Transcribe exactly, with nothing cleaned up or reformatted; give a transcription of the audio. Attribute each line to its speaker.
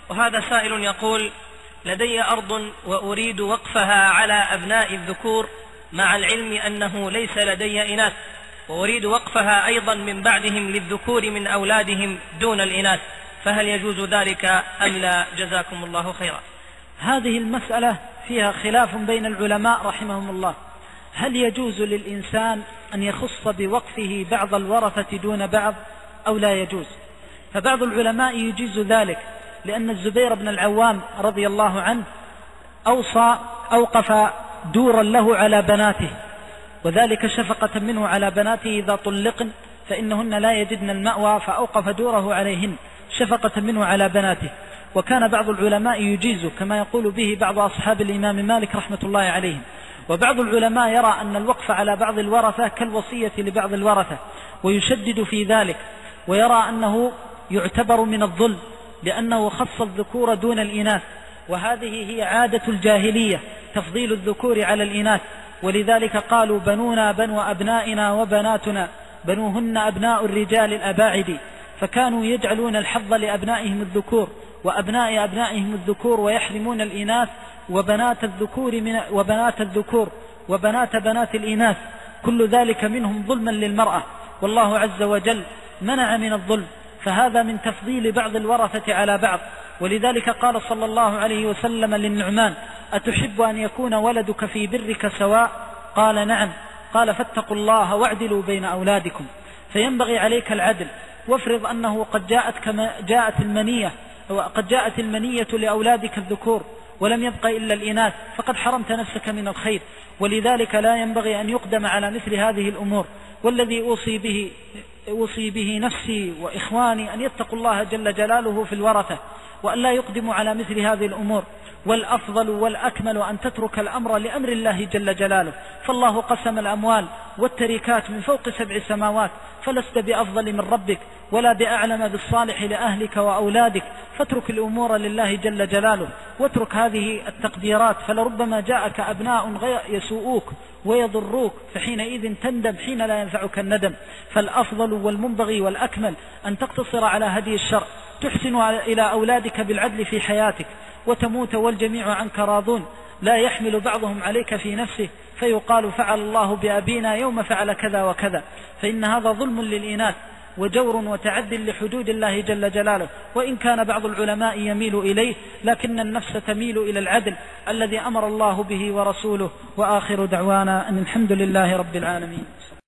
Speaker 1: وهذا سائل يقول: لدي أرض وأريد وقفها على أبناء الذكور مع العلم أنه ليس لدي إناث، وأريد وقفها أيضا من بعدهم للذكور من أولادهم دون الإناث، فهل يجوز ذلك أم لا؟ جزاكم الله خيرا.
Speaker 2: هذه المسألة فيها خلاف بين العلماء رحمهم الله، هل يجوز للإنسان أن يخص بوقفه بعض الورثة دون بعض أو لا يجوز؟ فبعض العلماء يجيز ذلك، لأن الزبير بن العوام رضي الله عنه أوصى أوقف دورا له على بناته، وذلك شفقة منه على بناته إذا طلقن فإنهن لا يجدن المأوى، فأوقف دوره عليهن شفقة منه على بناته. وكان بعض العلماء يجيز كما يقول به بعض أصحاب الإمام مالك رحمة الله عليهم. وبعض العلماء يرى أن الوقف على بعض الورثة كالوصية لبعض الورثة ويشدد في ذلك، ويرى أنه يعتبر من الظلم لأنه خص الذكور دون الإناث، وهذه هي عادة الجاهلية تفضيل الذكور على الإناث. ولذلك قالوا: بنونا بنو أبنائنا وبناتنا بنوهن أبناء الرجال الأباعد، فكانوا يجعلون الحظ لأبنائهم الذكور وأبناء أبنائهم الذكور، ويحرمون الإناث وبنات الذكور من وبنات الذكور وبنات بنات الإناث، كل ذلك منهم ظلما للمرأة، والله عز وجل منع من الظلم، فهذا من تفضيل بعض الورثة على بعض. ولذلك قال صلى الله عليه وسلم للنعمان: أتحب أن يكون ولدك في برك سواء؟ قال: نعم. قال: فاتقوا الله واعدلوا بين أولادكم. فينبغي عليك العدل، وافرض أنه قد جاءت كما جاءت المنية وقد جاءت المنية لأولادك الذكور ولم يبق إلا الإناث، فقد حرمت نفسك من الخير. ولذلك لا ينبغي أن يقدم على مثل هذه الأمور. والذي أوصي به, أوصي به نفسي وإخواني أن يتقوا الله جل جلاله في الورثة، وأن لا يقدموا على مثل هذه الأمور. والأفضل والأكمل أن تترك الأمر لأمر الله جل جلاله، فالله قسم الأموال والتركات من فوق سبع سماوات، فلست بأفضل من ربك ولا بأعلم بالصالح لأهلك وأولادك، فاترك الأمور لله جل جلاله، واترك هذه التقديرات، فلربما جاءك أبناء يسوءوك ويضروك، فحينئذ تندم حين لا ينفعك الندم. فالأفضل والمنبغي والأكمل أن تقتصر على هدي الشرع، تحسن إلى أولادك بالعدل في حياتك، وتموت والجميع عنك راضون، لا يحمل بعضهم عليك في نفسه فيقال: فعل الله بأبينا يوم فعل كذا وكذا، فإن هذا ظلم للإناث وجور وتعد لحدود الله جل جلاله. وإن كان بعض العلماء يميل إليه، لكن النفس تميل إلى العدل الذي أمر الله به ورسوله. وآخر دعوانا أن الحمد لله رب العالمين.